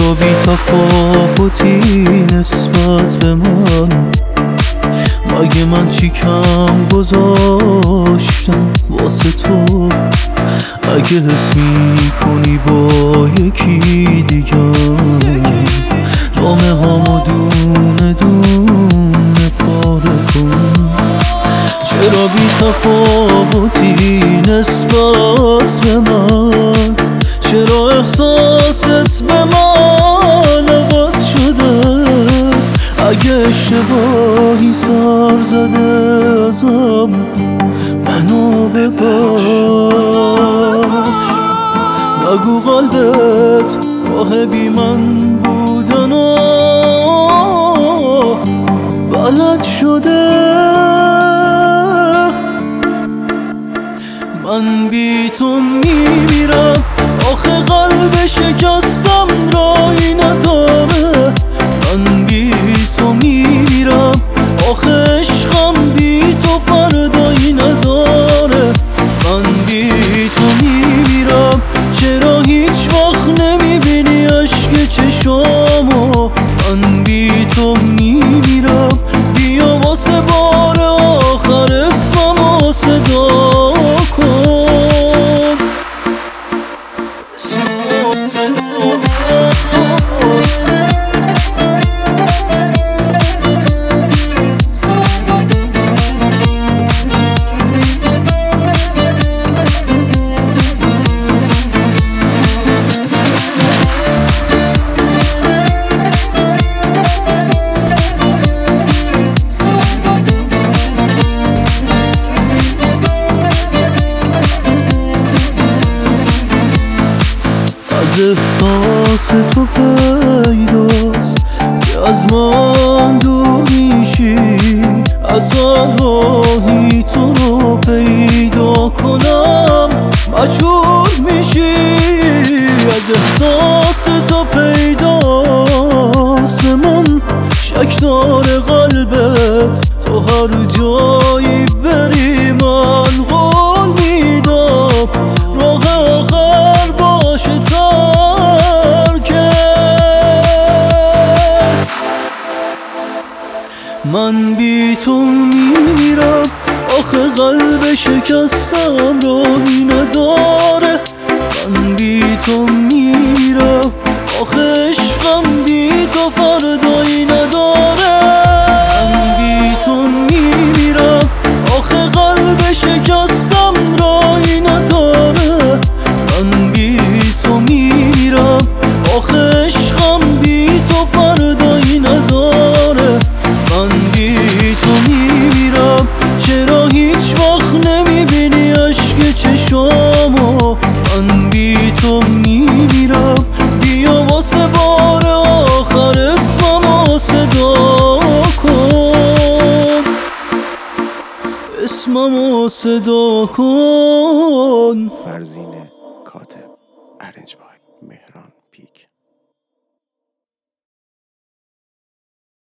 چرا بی تفاوتی نسبت به من؟ مگه من چی کم گذاشتم واسه تو؟ اگه حس میکنی با یکی دیگر، نامه هامو دونه دونه پاره کن. چرا بی تفاوتی نسبت به من؟ چرا احساست به من عوض شده؟ اگه اشتباهی سر زده ازم منو ببخش. نگو قلبت راه بی من بودن و بلد شده. من بی تو میمیرم، آخه قلب شکستم رایی نداره. من بی تو میمیرم، آخه عشقم بی تو فردایی نداره. من بی تو میمیرم، چرا هیچ وقت نمیبینی عشق چشامو؟ من بی تو میمیرم، بیا واسه بار آخر اسممو صدا کن. از احساس تو پیداست که از من دور میشی. از آن راهی تو رو پیدا کنم مجبور میشی. از احساس تو پیداست به من شک داره قلبت. تو هر جایی بری من قول میدم راه آخر باشه من بی تو میمیرم، آخه قلب شکستم راهی نداره. من بی تو میمیرم، آخه عشقم بی تو فردایی نداره. من بی تو میمیرم، آخه قلب شکستم راهی نداره. من بی تو میمیرم، آخه عشقم بی تو فردایی نداره. من بی تو میمیرم، چرا هیچ وقت نمیبینی عشق چشامو؟ من بی تو میمیرم، بیا واسه بار آخر اسممو صدا کن. اسممو صدا کن. فرزین کاتب ارنج